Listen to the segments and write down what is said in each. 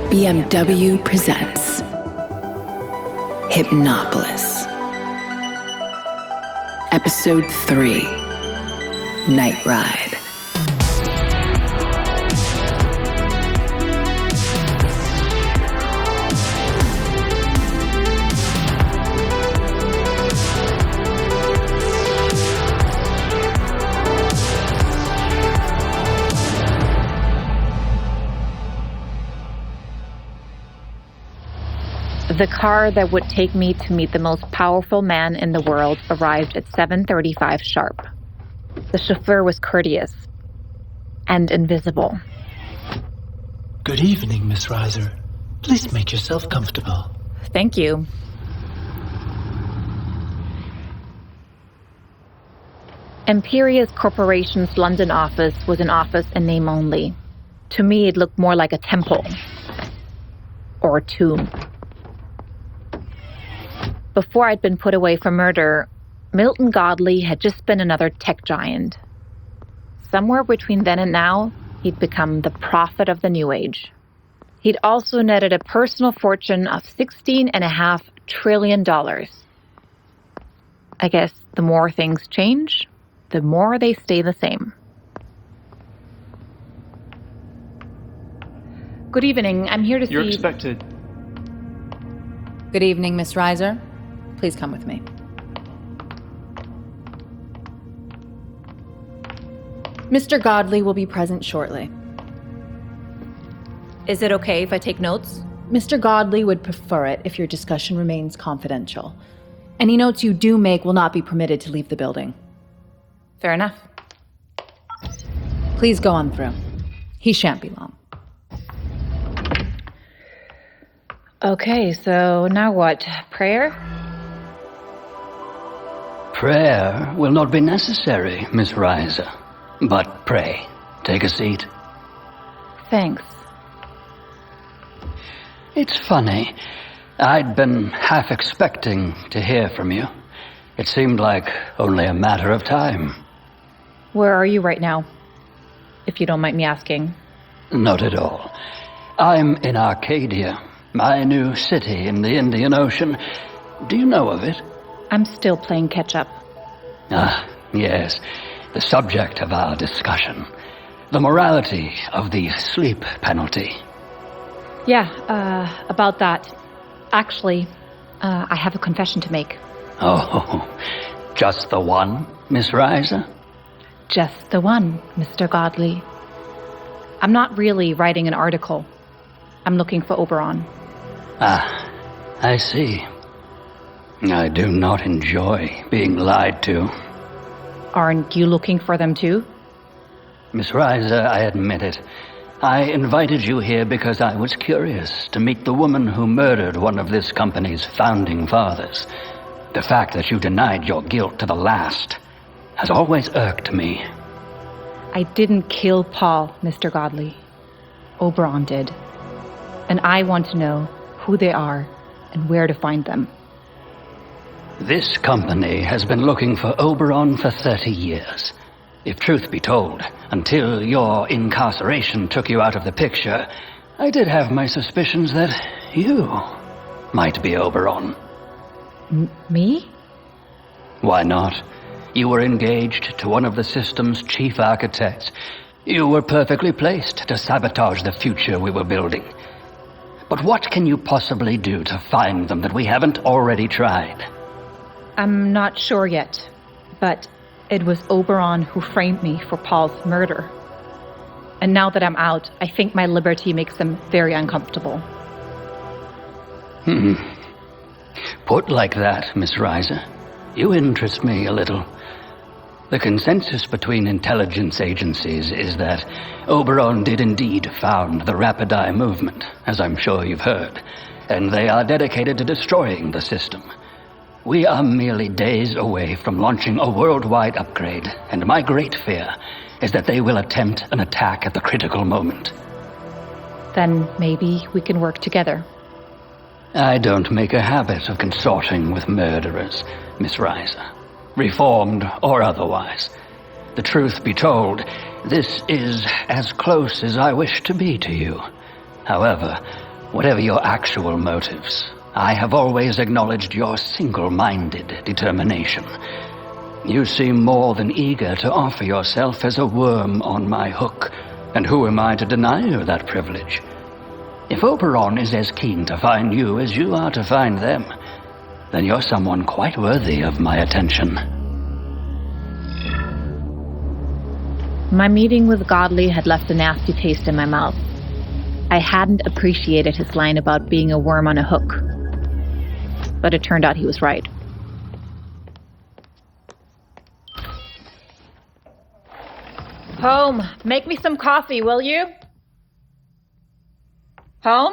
BMW presents Hypnopolis. Episode 3, Night Ride. The car that would take me to meet the most powerful man in the world arrived at 7:35 sharp. The chauffeur was courteous and invisible. Good evening, Miss Reiser. Please make yourself comfortable. Thank you. Imperius Corporation's London office was an office in name only. To me, it looked more like a temple or a tomb. Before I'd been put away for murder, Milton Godley had just been another tech giant. Somewhere between then and now, he'd become the prophet of the new age. He'd also netted a personal fortune of $16.5 trillion. I guess the more things change, the more they stay the same. Good evening. I'm here to see... You're expected. Good evening, Miss Reiser. Please come with me. Mr. Godley will be present shortly. Is it okay if I take notes? Mr. Godley would prefer it if your discussion remains confidential. Any notes you do make will not be permitted to leave the building. Fair enough. Please go on through. He shan't be long. Okay, so now what? Prayer? Prayer will not be necessary, Miss Reiser. But pray, take a seat. Thanks. It's funny. I'd been half expecting to hear from you. It seemed like only a matter of time. Where are you right now? If you don't mind me asking. Not at all. I'm in Arcadia, my new city in the Indian Ocean. Do you know of it? I'm still playing catch-up. Ah, yes. The subject of our discussion. The morality of the sleep penalty. Yeah, about that. Actually, I have a confession to make. Oh, just the one, Miss Reiser? Just the one, Mr. Godley. I'm not really writing an article. I'm looking for Oberon. Ah, I see. I do not enjoy being lied to. Aren't you looking for them too? Miss Reiser, I admit it. I invited you here because I was curious to meet the woman who murdered one of this company's founding fathers. The fact that you denied your guilt to the last has always irked me. I didn't kill Paul, Mr. Godley. Oberon did. And I want to know who they are and where to find them. This company has been looking for Oberon for 30 years. If truth be told, until your incarceration took you out of the picture, I did have my suspicions that you might be Oberon. Me? Why not? You were engaged to one of the system's chief architects. You were perfectly placed to sabotage the future we were building. But what can you possibly do to find them that we haven't already tried? I'm not sure yet, but it was Oberon who framed me for Paul's murder. And now that I'm out, I think my liberty makes them very uncomfortable. Put like that, Miss Reiser, you interest me a little. The consensus between intelligence agencies is that Oberon did indeed found the Rapid Eye movement, as I'm sure you've heard, and they are dedicated to destroying the system. We are merely days away from launching a worldwide upgrade, and my great fear is that they will attempt an attack at the critical moment. Then maybe we can work together. I don't make a habit of consorting with murderers, Miss Reiser, reformed or otherwise. The truth be told, this is as close as I wish to be to you. However, Whatever your actual motives, I have always acknowledged your single-minded determination. You seem more than eager to offer yourself as a worm on my hook, and who am I to deny you that privilege? If Oberon is as keen to find you as you are to find them, then you're someone quite worthy of my attention. My meeting with Godley had left a nasty taste in my mouth. I hadn't appreciated his line about being a worm on a hook. But it turned out he was right. Home, make me some coffee, will you? Home?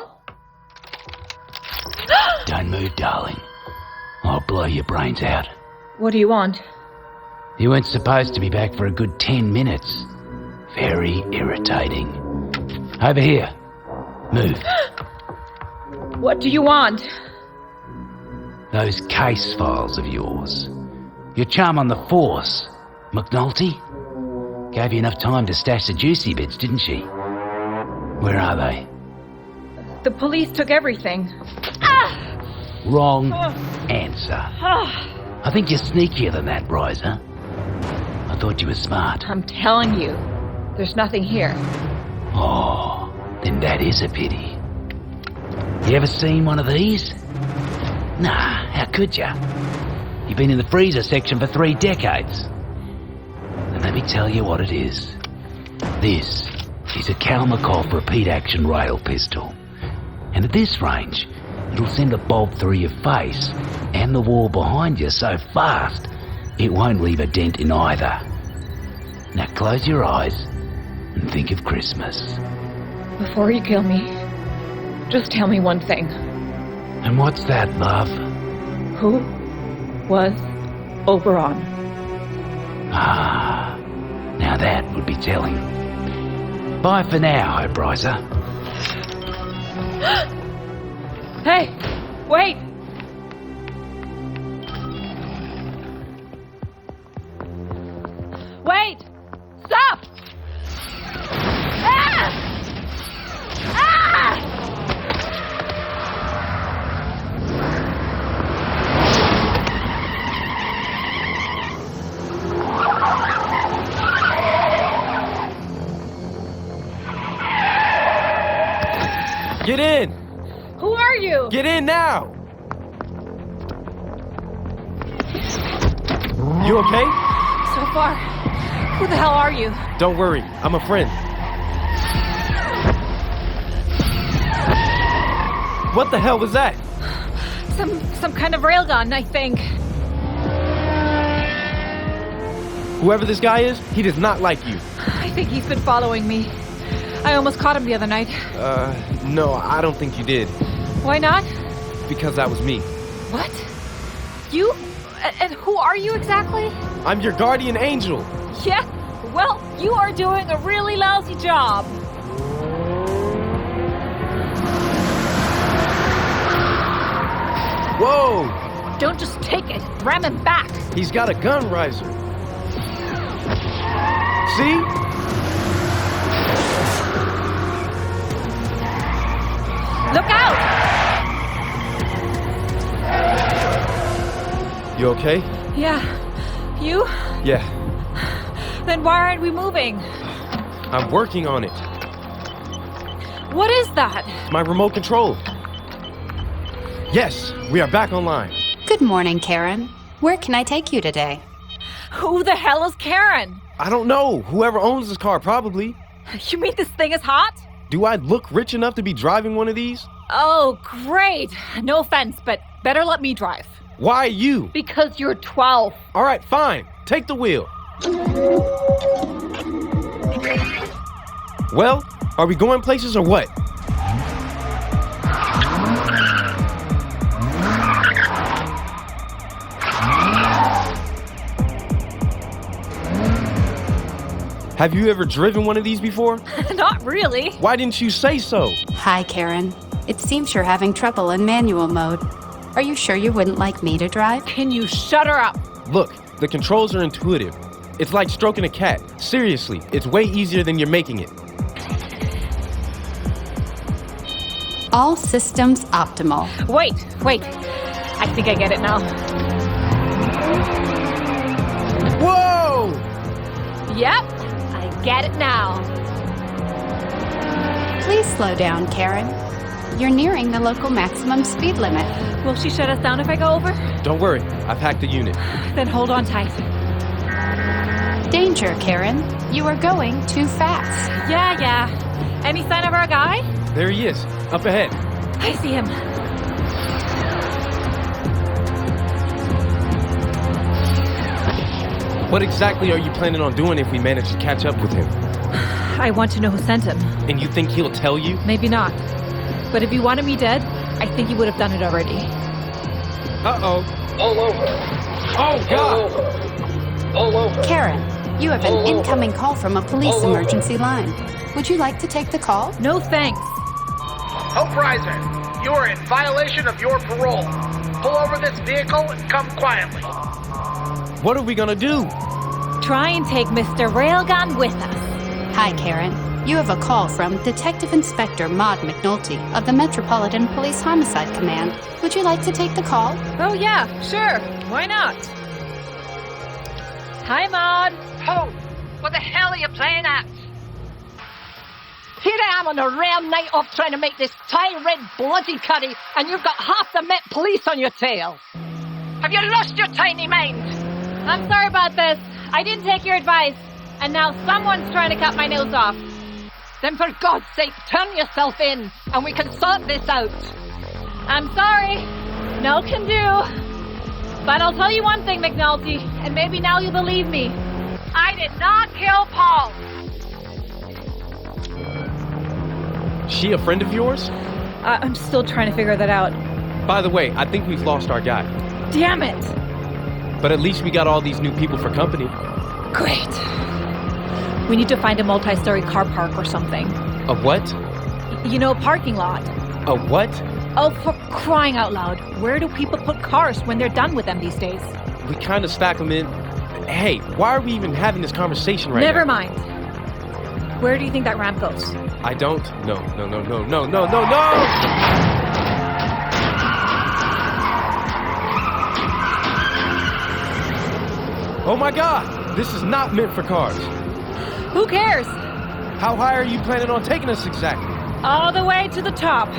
Don't move, darling. I'll blow your brains out. What do you want? You weren't supposed to be back for a good 10 minutes. Very irritating. Over here. Move. What do you want? Those case files of yours. Your chum on the force, McNulty, gave you enough time to stash the juicy bits, didn't she? Where are they? The police took everything. Wrong answer. I think you're sneakier than that, Riser. I thought you were smart. I'm telling you, there's nothing here. Oh, then that is a pity. You ever seen one of these? Nah, how could ya? You've been in the freezer section for 3 decades. And let me tell you what it is. This is a Kalmykov repeat-action rail pistol. And at this range, it'll send a bolt through your face and the wall behind you so fast, it won't leave a dent in either. Now close your eyes and think of Christmas. Before you kill me, just tell me one thing. And what's that, love? Who was Oberon? Ah, now that would be telling. Bye for now, Obriser. Hey, wait! Wait! Stop! Ah! Ah! Get in! Who are you? Get in now! You okay? So far, who the hell are you? Don't worry, I'm a friend. What the hell was that? Some kind of railgun, I think. Whoever this guy is, he does not like you. I think he's been following me. I almost caught him the other night. No, I don't think you did. Why not? Because that was me. What? You? And who are you exactly? I'm your guardian angel. Yeah, well, you are doing a really lousy job. Whoa! Don't just take it. Ram him back. He's got a gun riser. See? Look out! You okay? Yeah. You? Yeah, Then why aren't we moving? I'm working on it. What is that? My remote control. Yes, we are back online. Good morning, Karen. Where can I take you today? Who the hell is Karen? I don't know. Whoever owns this car, probably. You mean this thing is hot? Do I look rich enough to be driving one of these? Oh, great. No offense, but better let me drive. Why you? Because you're 12. All right, fine. Take the wheel. Well, are we going places or what? Have you ever driven one of these before? Not really. Why didn't you say so? Hi, Karen. It seems you're having trouble in manual mode. Are you sure you wouldn't like me to drive? Can you shut her up? Look, the controls are intuitive. It's like stroking a cat. Seriously, it's way easier than you're making it. All systems optimal. Wait. I think I get it now. Whoa! Yep, I get it now. Please slow down, Karen. You're nearing the local maximum speed limit. Will she shut us down if I go over? Don't worry, I've hacked the unit. Then hold on tight. Danger, Karen. You are going too fast. Yeah. Any sign of our guy? There he is, up ahead. I see him. What exactly are you planning on doing if we manage to catch up with him? I want to know who sent him. And you think he'll tell you? Maybe not. But if he wanted me dead, I think he would have done it already. Uh-oh. All over. Oh, God! All over. Karen, you have an incoming call from a police emergency line. Would you like to take the call? No thanks. Hope Riser, you are in violation of your parole. Pull over this vehicle and come quietly. What are we gonna do? Try and take Mr. Railgun with us. Hi, Karen. You have a call from Detective Inspector Maud McNulty of the Metropolitan Police Homicide Command. Would you like to take the call? Oh yeah, sure. Why not? Hi, Maud. Oh, what the hell are you playing at? Here I am on a rare night off trying to make this Thai red bloody curry, and you've got half the Met Police on your tail. Have you lost your tiny mind? I'm sorry about this. I didn't take your advice. And now someone's trying to cut my nose off. Then for God's sake, turn yourself in, and we can sort this out. I'm sorry. No can do. But I'll tell you one thing, McNulty, and maybe now you'll believe me. I did not kill Paul. She a friend of yours? I'm still trying to figure that out. By the way, I think we've lost our guy. Damn it. But at least we got all these new people for company. Great. We need to find a multi-story car park or something. A what? You know, a parking lot. A what? Oh, for crying out loud. Where do people put cars when they're done with them these days? We kind of stack them in. Hey, why are we even having this conversation right now? Never mind. Where do you think that ramp goes? I don't. No. Oh my God! This is not meant for cars. Who cares? How high are you planning on taking us exactly? All the way to the top.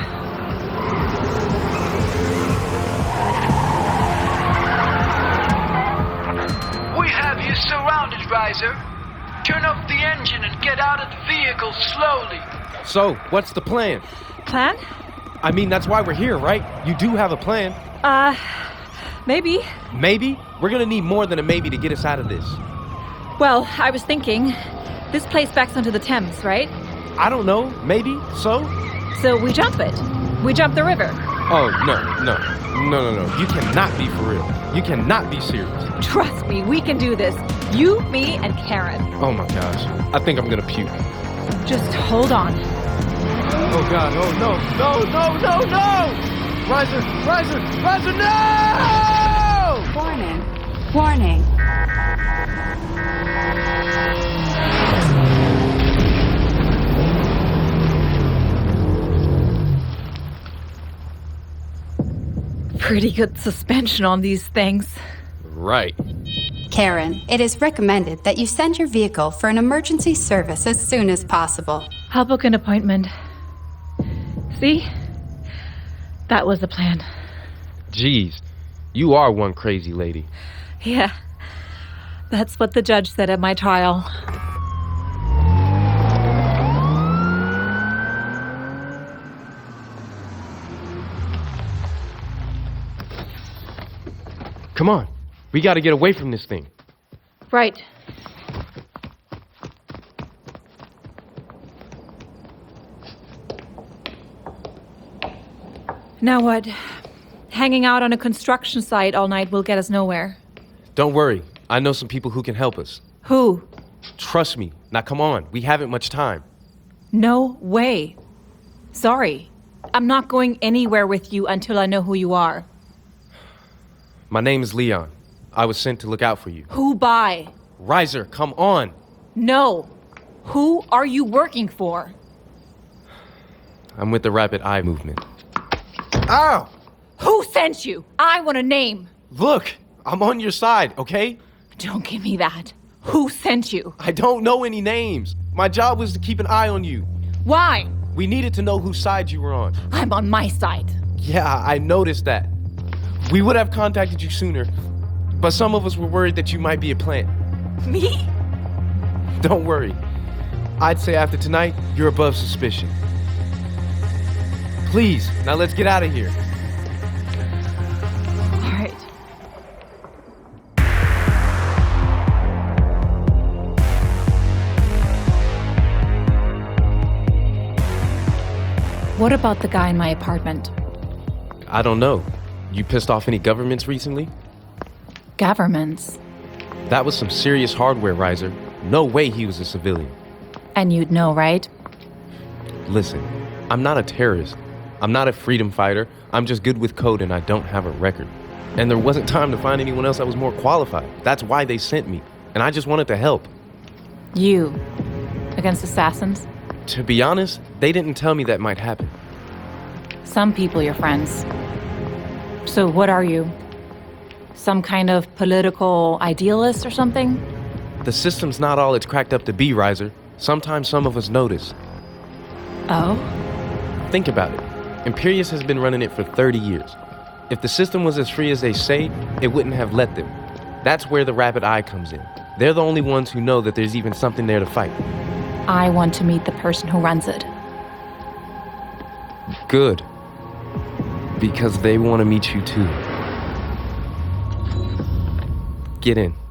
We have you surrounded, Riser. Turn up the engine and get out of the vehicle slowly. So, what's the plan? Plan? I mean, that's why we're here, right? You do have a plan. Maybe. Maybe? We're gonna need more than a maybe to get us out of this. Well, I was thinking, this place backs onto the Thames, right? I don't know. Maybe? So? So we jump it. We jump the river. Oh, no. You cannot be for real. You cannot be serious. Trust me, we can do this. You, me, and Karen. Oh my gosh. I think I'm gonna puke. Just hold on. Oh God, oh no. Riser, no! Warning. Pretty good suspension on these things. Right. Karen, it is recommended that you send your vehicle for an emergency service as soon as possible. I'll book an appointment. See? That was the plan. Jeez, you are one crazy lady. Yeah. That's what the judge said at my trial. Come on. We gotta get away from this thing. Right. Now what? Hanging out on a construction site all night will get us nowhere. Don't worry. I know some people who can help us. Who? Trust me. Now come on. We haven't much time. No way. Sorry. I'm not going anywhere with you until I know who you are. My name is Leon. I was sent to look out for you. Who by? Riser, come on. No. Who are you working for? I'm with the Rapid Eye Movement. Ow! Who sent you? I want a name. Look, I'm on your side, okay? Don't give me that. Who sent you? I don't know any names. My job was to keep an eye on you. Why? We needed to know whose side you were on. I'm on my side. Yeah, I noticed that. We would have contacted you sooner, but some of us were worried that you might be a plant. Me? Don't worry. I'd say after tonight, you're above suspicion. Please, now let's get out of here. All right. What about the guy in my apartment? I don't know. You pissed off any governments recently? Governments. That was some serious hardware, Riser. No way he was a civilian. And you'd know, right? Listen, I'm not a terrorist. I'm not a freedom fighter. I'm just good with code and I don't have a record. And there wasn't time to find anyone else that was more qualified. That's why they sent me. And I just wanted to help. You. Against assassins? To be honest, they didn't tell me that might happen. Some people, your friends. So what are you? Some kind of political idealist or something? The system's not all it's cracked up to be, Riser. Sometimes some of us notice. Oh? Think about it. Imperius has been running it for 30 years. If the system was as free as they say, it wouldn't have let them. That's where the Rapid Eye comes in. They're the only ones who know that there's even something there to fight. I want to meet the person who runs it. Good. Because they want to meet you too. Get in.